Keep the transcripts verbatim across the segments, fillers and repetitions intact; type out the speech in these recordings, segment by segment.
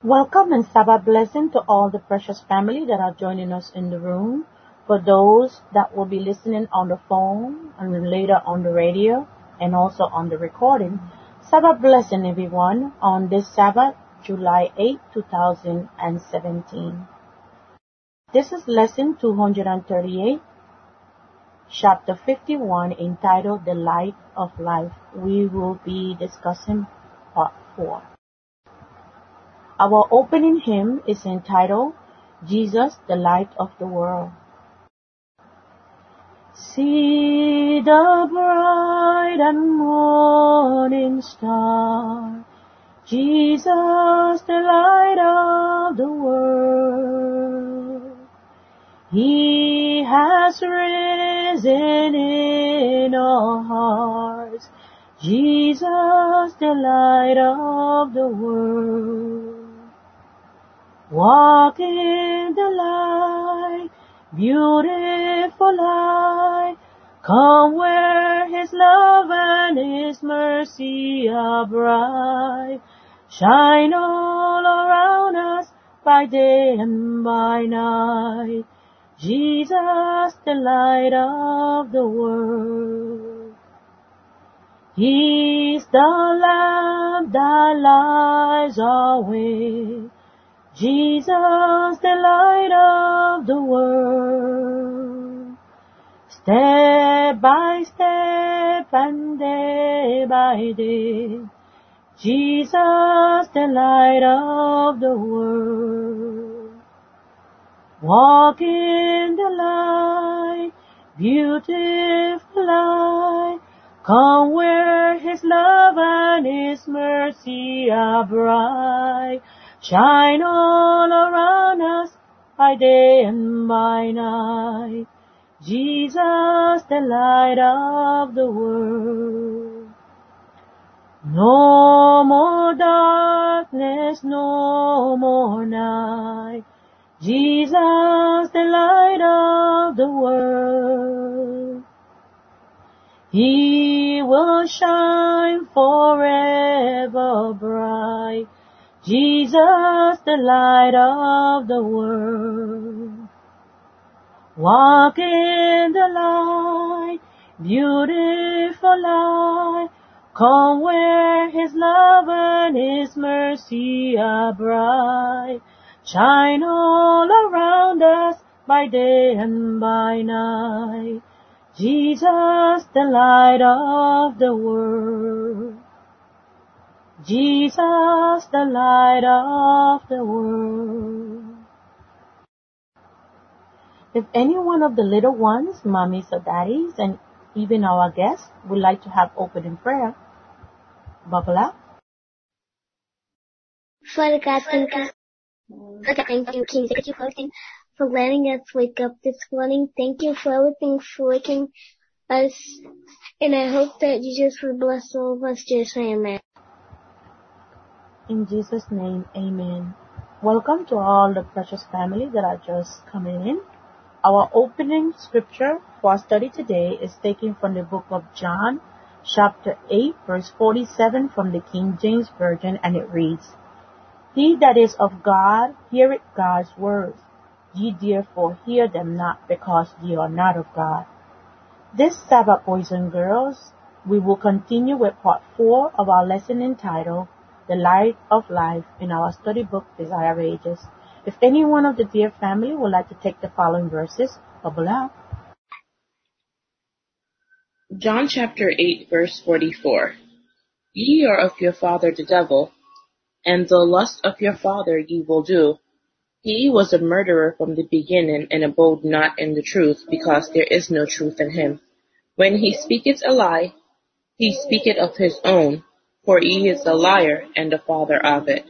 Welcome and Sabbath blessing to all the precious family that are joining us in the room. For those that will be listening on the phone and later on the radio and also on the recording, Sabbath blessing everyone on this Sabbath, July eighth, two thousand seventeen. This is lesson two hundred thirty-eight, chapter fifty-one, entitled The Light of Life. We will be discussing part four. Our opening hymn is entitled, Jesus, the Light of the World. See the bright and morning star, Jesus, the light of the world. He has risen in our hearts, Jesus, the light of the world. Walk in the light, beautiful light. Come where His love and His mercy are bright. Shine all around us by day and by night. Jesus, the light of the world. He's the lamp that lights our way. Jesus, the light of the world. Step by step and day by day, Jesus, the light of the world. Walk in the light, beautiful light. Come where His love and His mercy are bright. Shine all around us by day and by night. Jesus, the light of the world. No more darkness, no more night. Jesus, the light of the world. He will shine forever bright. Jesus, the light of the world. Walk in the light, beautiful light. Come where His love and His mercy are bright. Shine all around us by day and by night. Jesus, the light of the world. Jesus, the light of the world. If any one of the little ones, mommies or daddies, and even our guests would like to have opening prayer, bubble up. Father God, thank you. Okay, thank you, King. Thank you for everything, for letting us wake up this morning. Thank you for everything, for waking us. And I hope that you just will bless all of us. Just say amen. In Jesus' name, amen. Welcome to all the precious family that are just coming in. Our opening scripture for our study today is taken from the book of John, chapter eight, verse forty-seven from the King James Version, and it reads, He that is of God heareth God's words. Ye therefore hear them not, because ye are not of God. This Sabbath, boys and girls, we will continue with part four of our lesson entitled, The Light of Life, in our study book, Desire Ages. If any one of the dear family would like to take the following verses, bubble out. John chapter eight, verse forty-four. Ye are of your father the devil, and the lust of your father ye will do. He was a murderer from the beginning, and abode not in the truth, because there is no truth in him. When he speaketh a lie, he speaketh of his own, for he is a liar and the father of it.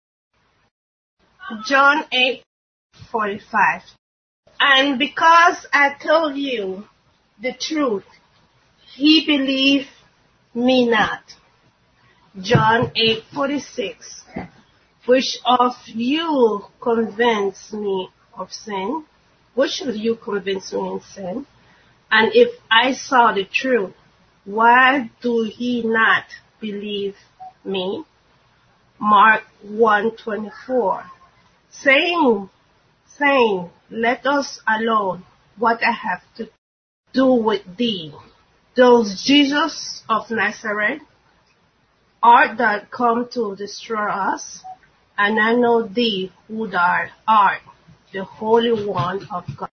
John eight forty-five. And because I told you the truth, he believed me not. John eight forty-six. Which of you convince me of sin? Which of you convince me in sin? And if I saw the truth, why do ye not believe me? Mark one twenty-four, saying, saying, let us alone, what I have to do with thee. Those Jesus of Nazareth, art thou come to destroy us? And I know thee who thou art, the Holy One of God.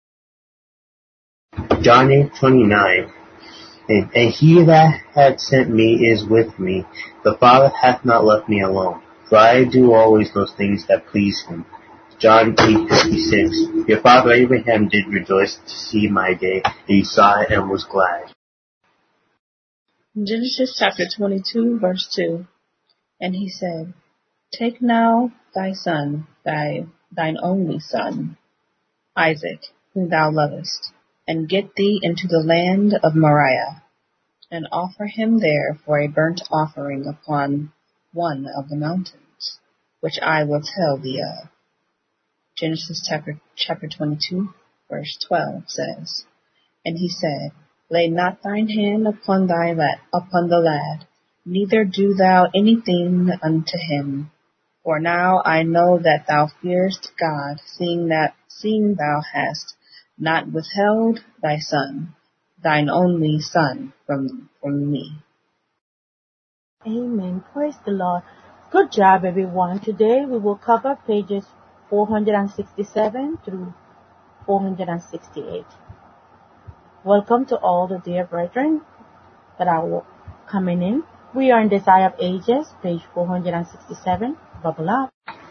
John eight twenty-nine. And, and he that hath sent me is with me. The Father hath not left me alone, for I do always those things that please him. John eight fifty-six. Your father Abraham did rejoice to see my day, and he saw it and was glad. Genesis chapter twenty-two, verse two. And he said, Take now thy son, thy thine only son, Isaac, whom thou lovest, and get thee into the land of Moriah, and offer him there for a burnt offering upon one of the mountains, which I will tell thee of. Genesis chapter, chapter twenty-two, verse twelve says, And he said, Lay not thine hand upon thy lad, upon the lad, neither do thou anything unto him. For now I know that thou fearest God, seeing that seeing thou hast not withheld thy son, thine only son, from from me. Amen. Praise the Lord. Good job, everyone. Today we will cover pages four sixty-seven through four sixty-eight. Welcome to all the dear brethren that are coming in. We are in Desire of Ages, page four sixty-seven. Bubble up.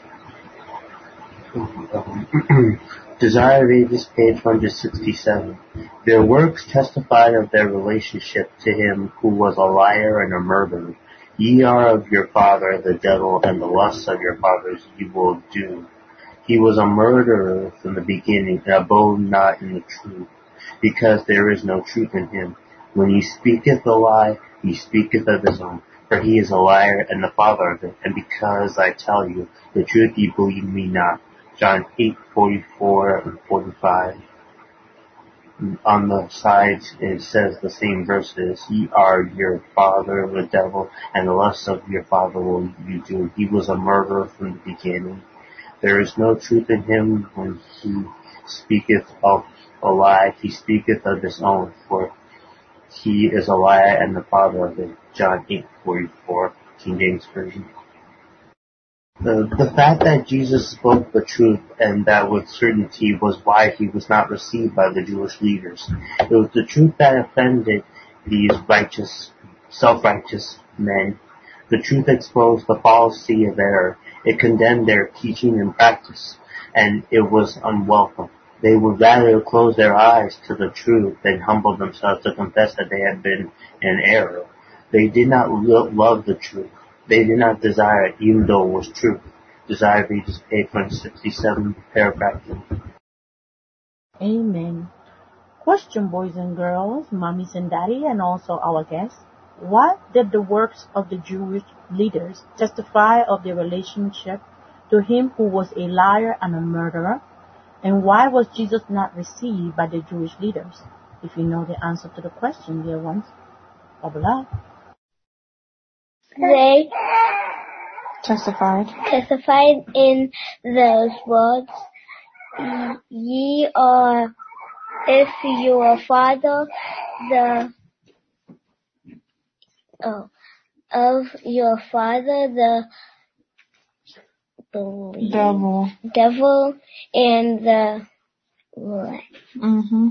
Desire of Ages, page one sixty-seven. Their works testified of their relationship to him who was a liar and a murderer. Ye are of your father the devil, and the lusts of your fathers ye will do. He was a murderer from the beginning, and abode not in the truth, because there is no truth in him. When he speaketh a lie, he speaketh of his own, for he is a liar and the father of it. And because I tell you the truth, ye believe me not. John eight forty-four and forty-five. On the sides it says the same verses. Ye are your father the devil, and the lusts of your father will you do. He was a murderer from the beginning. There is no truth in him. When he speaketh of a lie, he speaketh of his own, for he is a liar and the father of it. John eight forty-four, King James Version. The, the fact that Jesus spoke the truth, and that with certainty, was why he was not received by the Jewish leaders. It was the truth that offended these righteous, self-righteous men. The truth exposed the fallacy of error. It condemned their teaching and practice, and it was unwelcome. They would rather close their eyes to the truth than humble themselves to confess that they had been in error. They did not lo- love the truth. They did not desire it, even though it was true. Desire of Ages, page one sixty-seven, paragraph two. Amen. Question, boys and girls, mommies and daddy, and also our guests. What did the works of the Jewish leaders testify of their relationship to him who was a liar and a murderer? And why was Jesus not received by the Jewish leaders? If you know the answer to the question, dear ones, bubble up. They Testified. testified in those words, Ye are if your father the oh, of your father the believe, Devil. devil and the lust, Mm-hmm.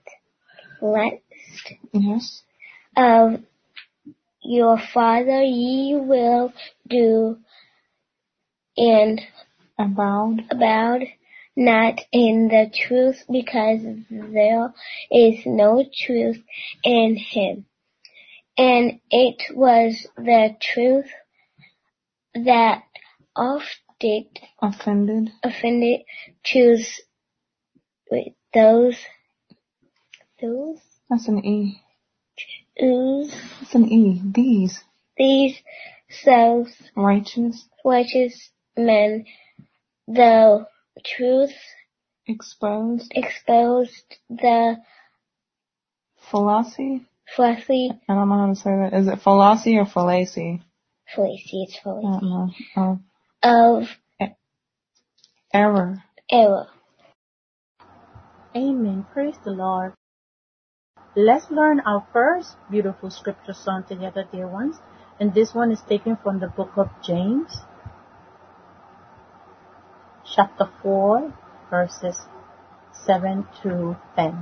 lust Yes. of your father ye will do, and Avowed. abide not in the truth, because there is no truth in him. And it was the truth that often Offended. offended choose wait, those those That's an E. whose That's an E. These. these self Righteous. righteous men, the truth Exposed. exposed the Fallacy. fleshly I don't know how to say that. Is it fallacy or fallacy? fallacy. It's I don't fallacy. know. Oh. of Error. error. Amen. Praise the Lord. Let's learn our first beautiful scripture song together, dear ones. And this one is taken from the book of James, chapter four, verses seven to ten.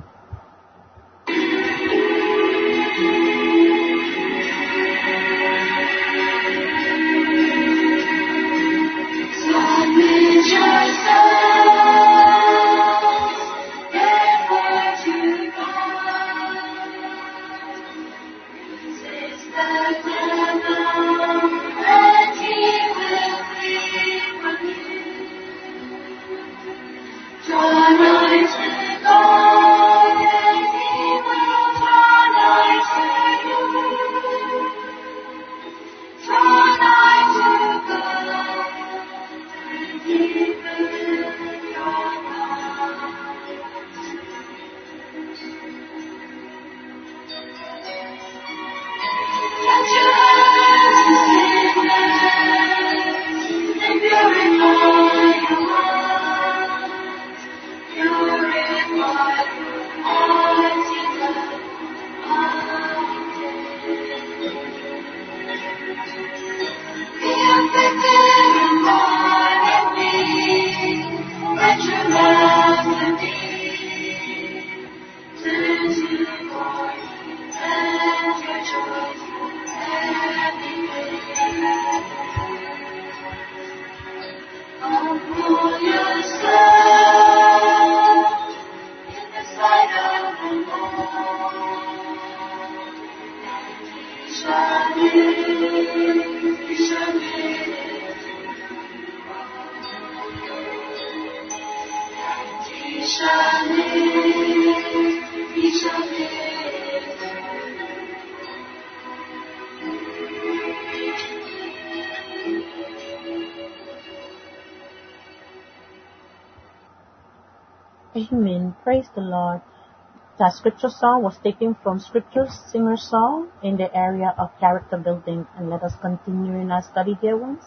Amen. Praise the Lord. That scripture song was taken from Scripture Singer Song in the area of character building. And let us continue in our study, dear ones.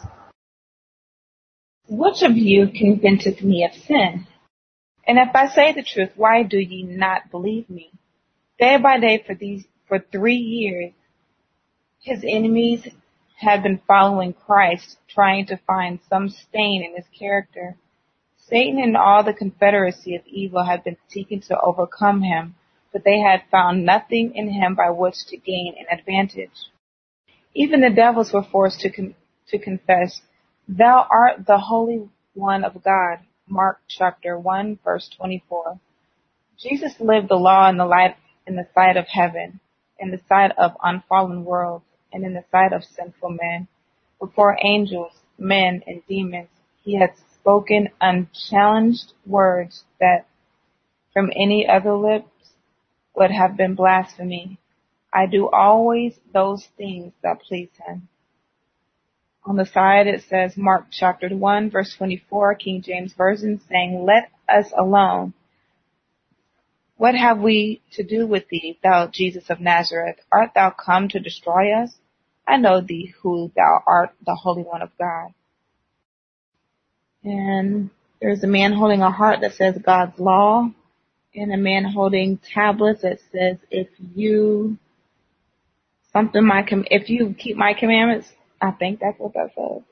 Which of you convinceth me of sin? And if I say the truth, why do ye not believe me? Day by day for these for three years, his enemies had been following Christ, trying to find some stain in his character. Satan and all the confederacy of evil had been seeking to overcome him, but they had found nothing in him by which to gain an advantage. Even the devils were forced to con- to confess, "Thou art the Holy One of God." Mark chapter one, verse twenty-four. Jesus lived the law in the light in the sight of heaven, in the sight of unfallen worlds, and in the sight of sinful men. Before angels, men, and demons, he had spoken unchallenged words that from any other lips would have been blasphemy. I do always those things that please him. On the side it says Mark chapter one, verse twenty-four, King James Version, saying, "Let us alone. What have we to do with thee, thou Jesus of Nazareth? Art thou come to destroy us? I know thee who thou art, the Holy One of God." And there's a man holding a heart that says God's law, and a man holding tablets that says, if you something my com- if you keep my commandments. I think that's what that says.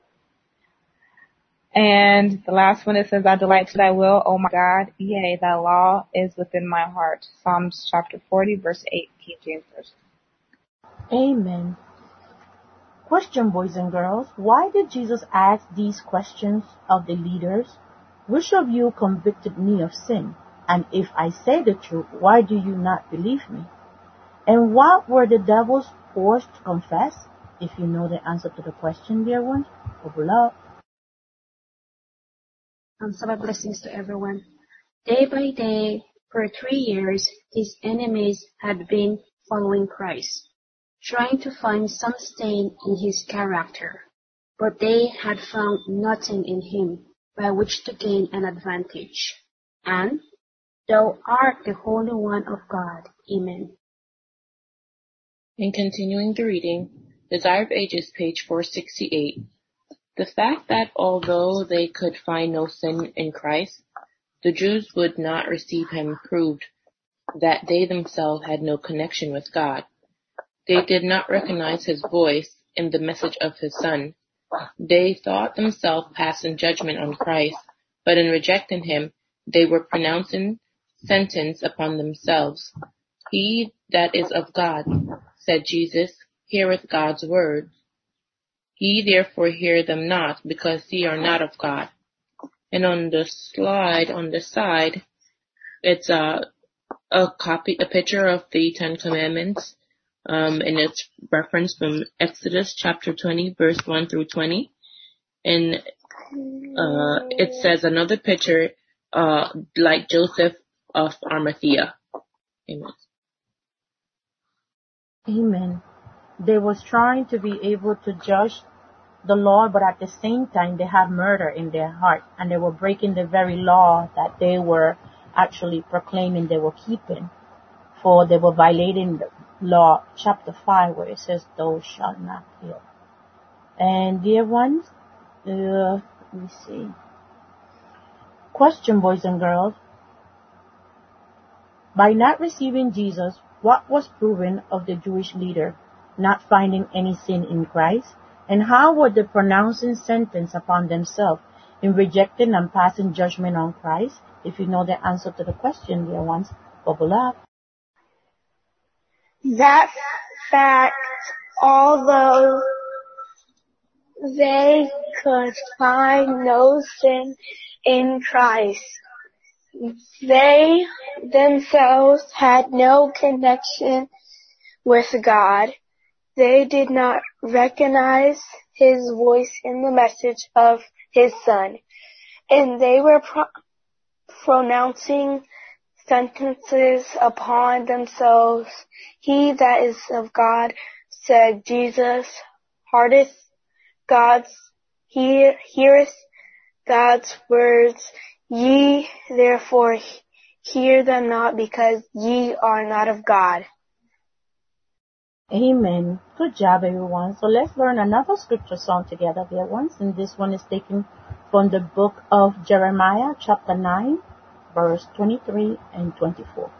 And the last one, it says, I delight to thy will, O my God. Yea, thy law is within my heart. Psalms chapter forty, verse eight, King James Version. Amen. Question, boys and girls. Why did Jesus ask these questions of the leaders? Which of you convicted me of sin? And if I say the truth, why do you not believe me? And what were the devils forced to confess? If you know the answer to the question, dear ones, bubble up. And summer blessings to everyone. Day by day, for three years, his enemies had been following Christ, trying to find some stain in his character, but they had found nothing in him by which to gain an advantage. And thou art the Holy One of God. Amen. In continuing the reading, Desire of Ages, page four sixty-eight. The fact that although they could find no sin in Christ, the Jews would not receive him proved that they themselves had no connection with God. They did not recognize his voice in the message of his Son. They thought themselves passing judgment on Christ, but in rejecting him, they were pronouncing sentence upon themselves. He that is of God, said Jesus, heareth God's words. Ye therefore hear them not, because ye are not of God. And on the slide, on the side, it's a, a copy, a picture of the Ten Commandments, um, and it's referenced from Exodus chapter twenty, verse one through twenty. And, uh, it says another picture, uh, like Joseph of Arimathea. Amen. Amen. They was trying to be able to judge the Lord, but at the same time they had murder in their heart, and they were breaking the very law that they were actually proclaiming they were keeping. For they were violating the law, chapter five, where it says, "Thou shalt not kill." And dear ones, uh, let me see. Question, boys and girls. By not receiving Jesus, what was proven of the Jewish leader not finding any sin in Christ? And how were they pronouncing sentence upon themselves in rejecting and passing judgment on Christ? If you know the answer to the question, dear ones, bubble up. That fact, although they could find no sin in Christ, they themselves had no connection with God. They did not recognize his voice in the message of his Son, and they were pro- pronouncing sentences upon themselves. He that is of God, said Jesus, heareth God's, he heareth God's words. Ye therefore hear them not, because ye are not of God. Amen. Good job, everyone. So let's learn another scripture song together, dear ones. And this one is taken from the book of Jeremiah, chapter nine, verse twenty-three and twenty-four.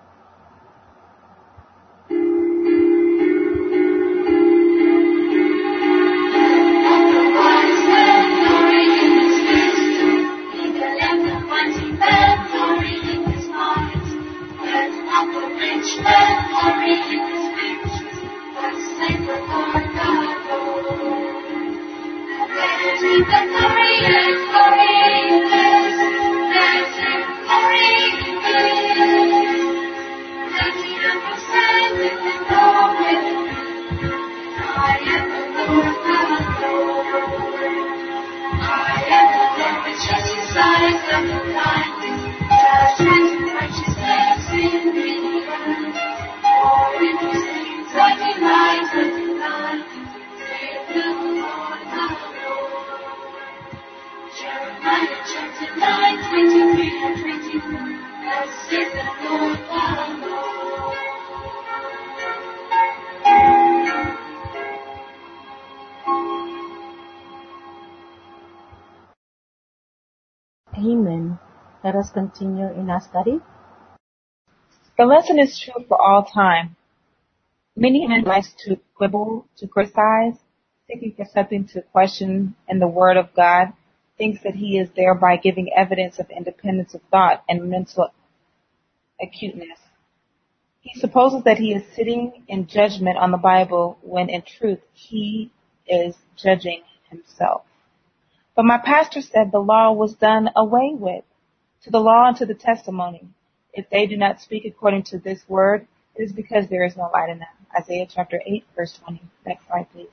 Amen. Let us continue in our study. The lesson is true for all time. Many men like to quibble, to criticize, seeking for something to question in the Word of God, thinks that he is thereby giving evidence of independence of thought and mental acuteness. He supposes that he is sitting in judgment on the Bible when in truth he is judging himself. But my pastor said the law was done away with. To the law and to the testimony. If they do not speak according to this word, it is because there is no light in them. Isaiah chapter eight, verse twenty. Next slide, please.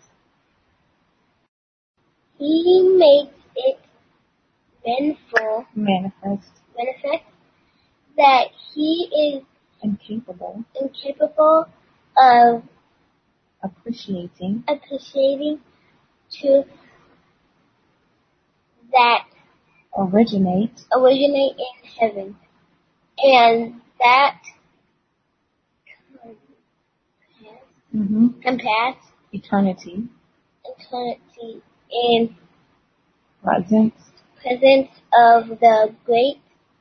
He makes it manifest, Manifest. manifest that he is Incapable. incapable of Appreciating. appreciating truth that Originate. originate in heaven, and that Mm-hmm. can pass Eternity. eternity in presence presence of the great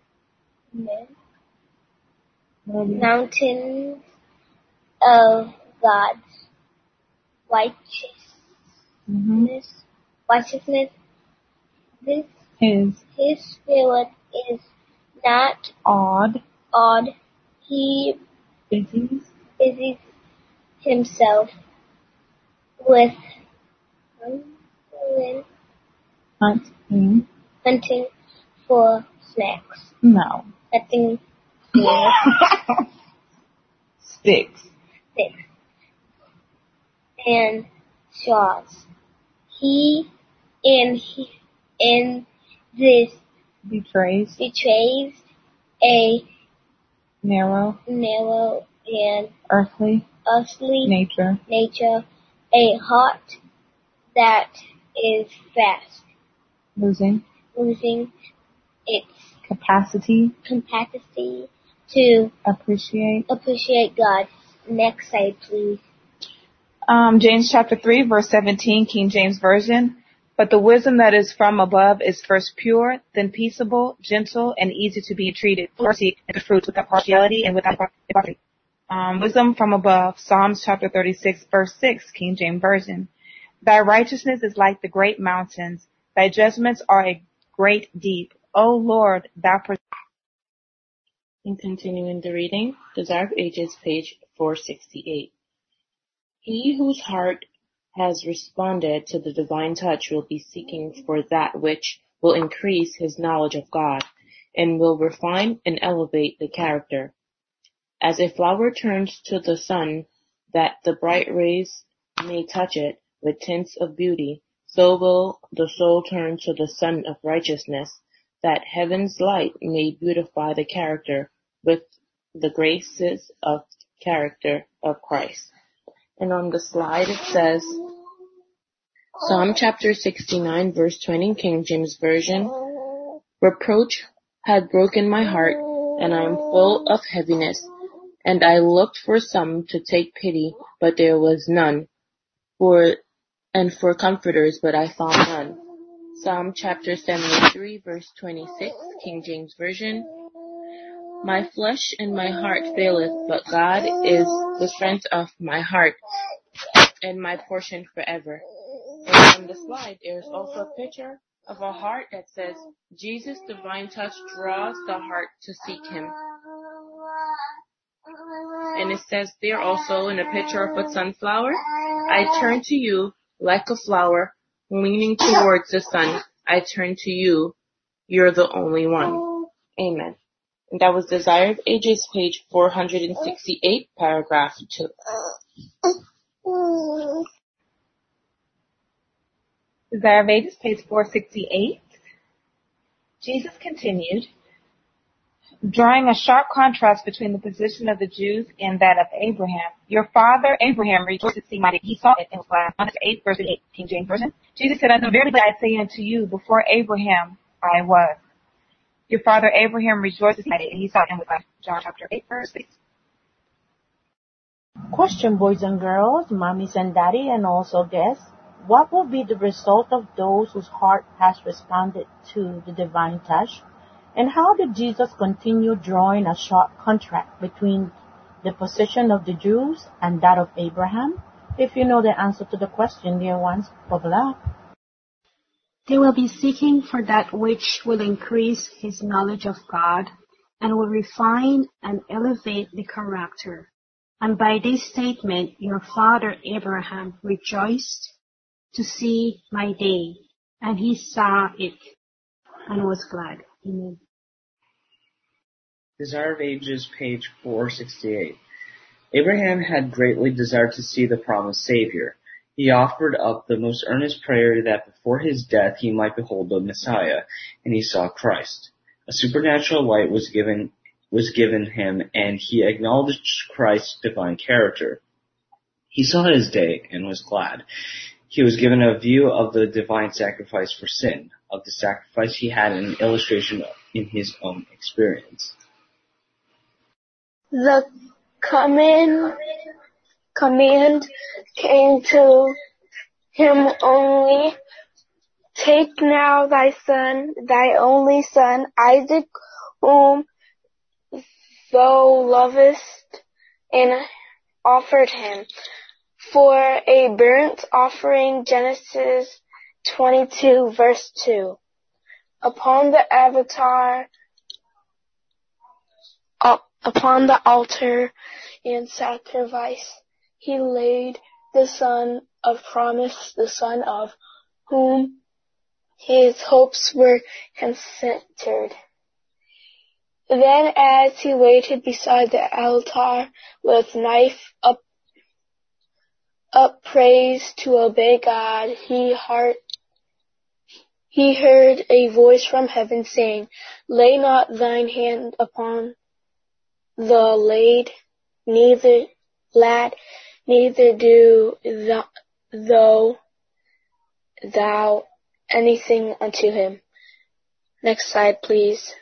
mountains of God's righteousness. mm-hmm. Righteousness. This His His spirit is not awed. awed. He busies busies himself with hunting. hunting for snacks. No. Hunting for Sticks. sticks and straws. He and he in this Betrays betrays a narrow, narrow and earthly earthly nature. nature, a heart that is fast Losing losing its capacity capacity to appreciate. appreciate God. Next slide, please. Um, James chapter three, verse seventeen, King James Version. But the wisdom that is from above is first pure, then peaceable, gentle, and easy to be treated, mercy and good fruits without partiality and without hypocrisy. Um, wisdom from above, Psalms chapter thirty-six, verse six, King James Version. Thy righteousness is like the great mountains. Thy judgments are a great deep. O Lord, thou pres- In continuing the reading, Desire of Ages, page four sixty-eight. He whose heart has responded to the divine touch will be seeking for that which will increase his knowledge of God and will refine and elevate the character. As a flower turns to the sun that the bright rays may touch it with tints of beauty, so will the soul turn to the sun of righteousness that heaven's light may beautify the character with the graces of character of Christ. And on the slide it says, Psalm chapter sixty-nine, verse twenty, King James Version. Reproach had broken my heart, and I am full of heaviness. And I looked for some to take pity, but there was none. For and for comforters, but I found none. Psalm chapter seventy-three, verse twenty-six, King James Version. My flesh and my heart faileth, but God is the strength of my heart and my portion forever. And on the slide, there is also a picture of a heart that says, Jesus' divine touch draws the heart to seek him. And it says there also in a picture of a sunflower, I turn to you like a flower, leaning towards the sun. I turn to you. You're the only one. Amen. And that was Desire of Ages, page four sixty-eight, paragraph two. Desire of Ages, page four sixty-eight. Jesus continued, drawing a sharp contrast between the position of the Jews and that of Abraham. Your father Abraham rejoiced to see my day. He saw it and was glad. John eight, verse eight, King James Version. Jesus said, unto verily I say unto you, before Abraham I was. Your father Abraham rejoiced to see my day, and he saw it and was glad. John chapter eight, verse six. Question, boys and girls, mommies and daddy, and also guests. What will be the result of those whose heart has responded to the divine touch? And how did Jesus continue drawing a sharp contrast between the position of the Jews and that of Abraham? If you know the answer to the question, dear ones, bubble up. They will be seeking for that which will increase his knowledge of God and will refine and elevate the character. And by this statement, your father Abraham rejoiced to see my day, and he saw it and was glad. Amen. Desire of Ages, page four sixty-eight. Abraham had greatly desired to see the promised Savior. He offered up the most earnest prayer that before his death he might behold the Messiah, and he saw Christ. A supernatural light was given was given him, and he acknowledged Christ's divine character. He saw his day and was glad. He was given a view of the divine sacrifice for sin. Of the sacrifice he had an illustration in his own experience. The command, command came to him only Take now thy son, thy only son, Isaac, whom thou lovest, and offered him for a burnt offering. Genesis twenty-two, verse two. Upon the avatar, up, upon the altar and sacrifice, he laid the son of promise, the son of whom his hopes were centered. Then as he waited beside the altar with knife up, upraised to obey God, he heart, he heard a voice from heaven saying, Lay not thine hand upon the lad, neither lad, neither do thou, thou, thou anything unto him. Next slide, please.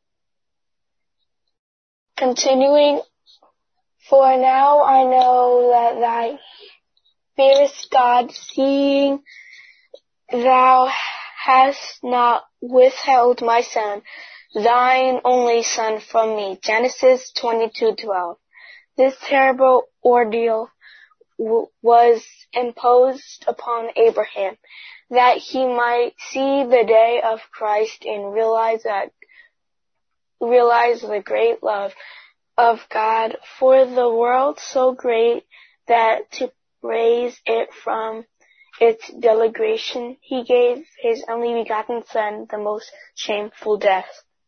Continuing, for now I know that thy fearest God, seeing thou hast not withheld my son, thine only son, from me. Genesis twenty-two, twelve. This terrible ordeal w- was imposed upon Abraham, that he might see the day of Christ and realize that realize the great love of God for the world, so great that to raise it from its degradation, he gave his only begotten son the most shameful death.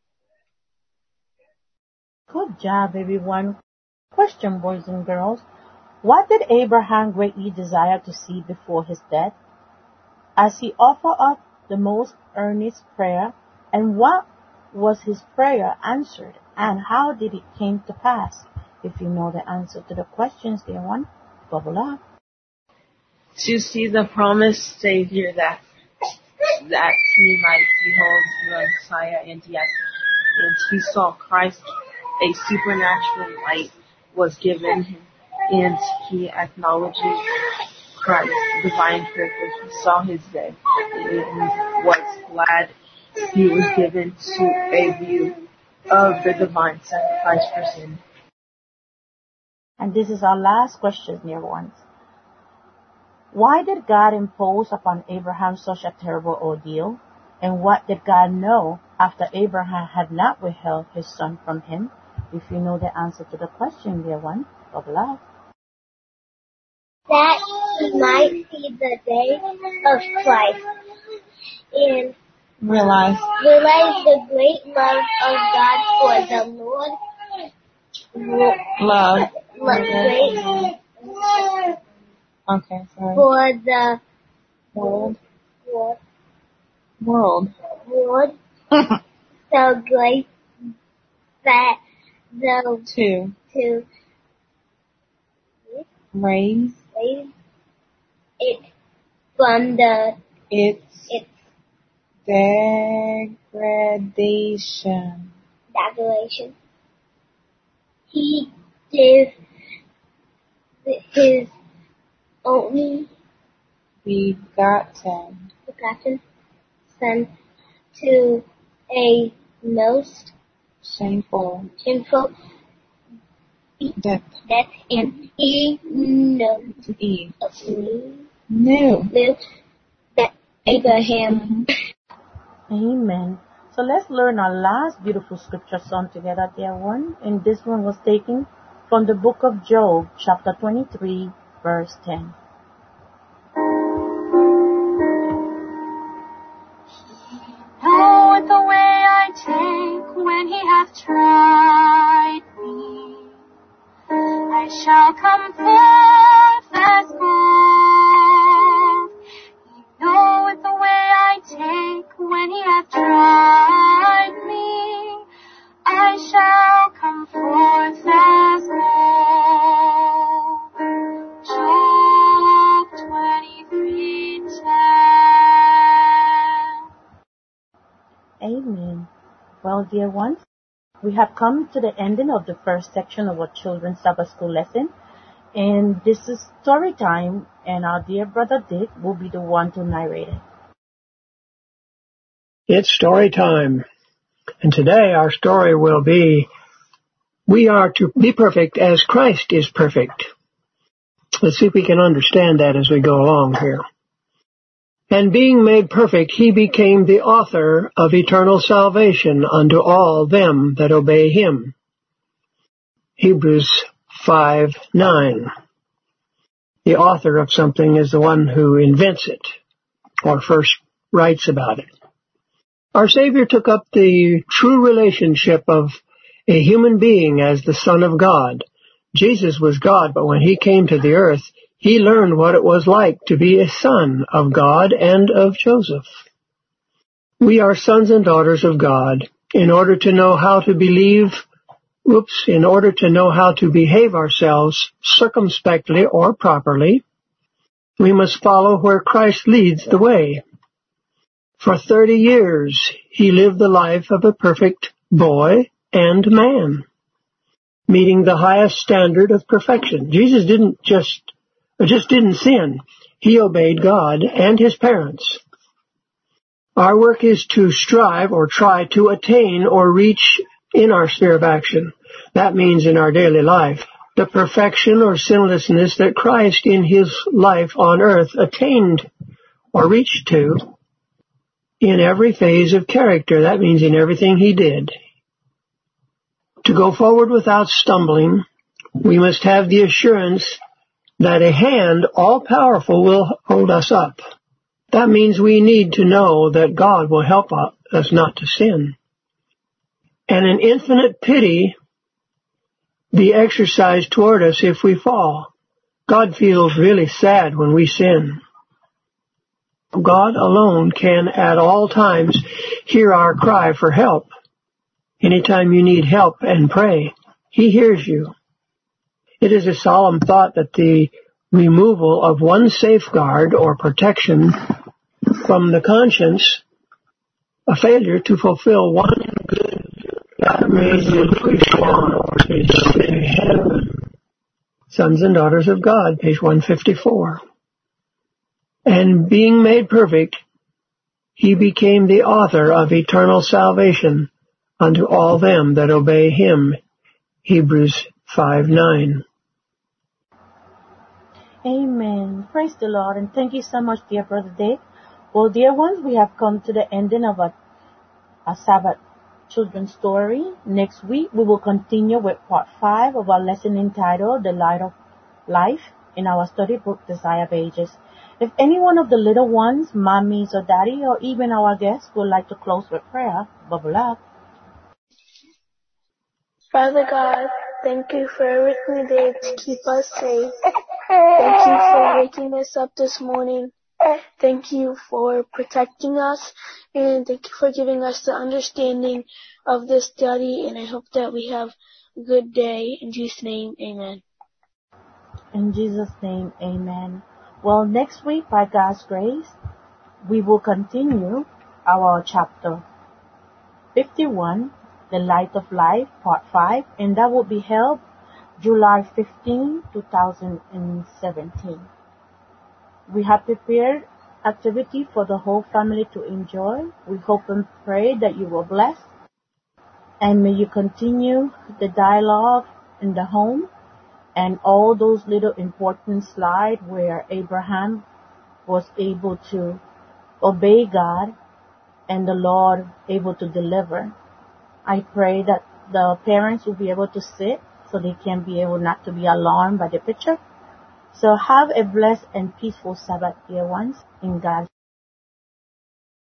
Good job, everyone. Question, boys and girls. What did Abraham greatly desire to see before his death? As he offered up the most earnest prayer, and what was his prayer answered, and how did it came to pass? If you know the answer to the questions, dear one, bubble up. To see the promised Savior that that he might behold the Messiah, and yet and he saw Christ, a supernatural light was given him, and he acknowledged Christ's divine purpose. He saw his day, and he was glad he was given to a view of the divine sacrifice for sin. And this is our last question, dear ones. Why did God impose upon Abraham such a terrible ordeal? And what did God know after Abraham had not withheld his son from him? If you know the answer to the question, dear one, bubble up. That he might see the day of Christ and Realize. realize the great love of God for the Lord. Love. Love great Okay, sorry. for the World. Lord. World. Lord. So great that the To to raise raise it from the its its degradation. degradation. He gave his only Begotten. begotten son to a most Shameful. shameful Death. death, and he knew, E. knew New. that Abraham. Amen. So let's learn our last beautiful scripture song together, dear one. And this one was taken from the book of Job, chapter twenty-three, verse ten. Oh, with the way I take when he hath tried me, I shall come forth as gold. You know, with the way I take when he hath tried me, I shall come forth as gold. Job twenty-three ten. Amen. Well, dear ones, we have come to the ending of the first section of our children's Sabbath school lesson. And this is story time, and our dear brother Dick will be the one to narrate it. It's story time. And today our story will be, we are to be perfect as Christ is perfect. Let's see if we can understand that as we go along here. And being made perfect, he became the author of eternal salvation unto all them that obey him. Hebrews five nine. The author of something is the one who invents it, or first writes about it. Our Savior took up the true relationship of a human being as the Son of God. Jesus was God, but when he came to the earth, he learned what it was like to be a son of God and of Joseph. We are sons and daughters of God. In order to know how to believe, oops, in order to know how to behave ourselves circumspectly or properly, we must follow where Christ leads the way. For thirty years, he lived the life of a perfect boy and man, meeting the highest standard of perfection. Jesus didn't just, just didn't sin. He obeyed God and his parents. Our work is to strive or try to attain or reach in our sphere of action. That means in our daily life, the perfection or sinlessness that Christ in his life on earth attained or reached to in every phase of character. That means in everything he did. To go forward without stumbling, we must have the assurance that a hand all-powerful will hold us up. That means we need to know that God will help us not to sin. And an infinite pity be exercised toward us if we fall. God feels really sad when we sin. God alone can at all times hear our cry for help. Anytime you need help and pray, he hears you. It is a solemn thought that the removal of one safeguard or protection from the conscience, a failure to fulfill one good, that means heaven. Sons and Daughters of God, page one fifty-four. And being made perfect, he became the author of eternal salvation unto all them that obey him. Hebrews five nine. Amen. Praise the Lord, and thank you so much, dear Brother Dave. Well, dear ones, we have come to the ending of a, a Sabbath children's story. Next week, we will continue with part five of our lesson entitled The Light of Life in our study book, Desire of Ages. If any one of the little ones, mommies or daddy, or even our guests would like to close with prayer, bubble up. Father God, thank you for everything you did to keep us safe. Thank you for waking us up this morning. Thank you for protecting us, and thank you for giving us the understanding of this study, and I hope that we have a good day. In Jesus' name, amen. In Jesus' name, amen. Well, next week, by God's grace, we will continue our chapter fifty-one, The Light of Life, part five, and that will be held July fifteenth, twenty seventeen. We have prepared activity for the whole family to enjoy. We hope and pray that you will bless, and may you continue the dialogue in the home and all those little important slides where Abraham was able to obey God and the Lord able to deliver. I pray that the parents will be able to sit so they can be able not to be alarmed by the picture. So have a blessed and peaceful Sabbath, dear ones, in God's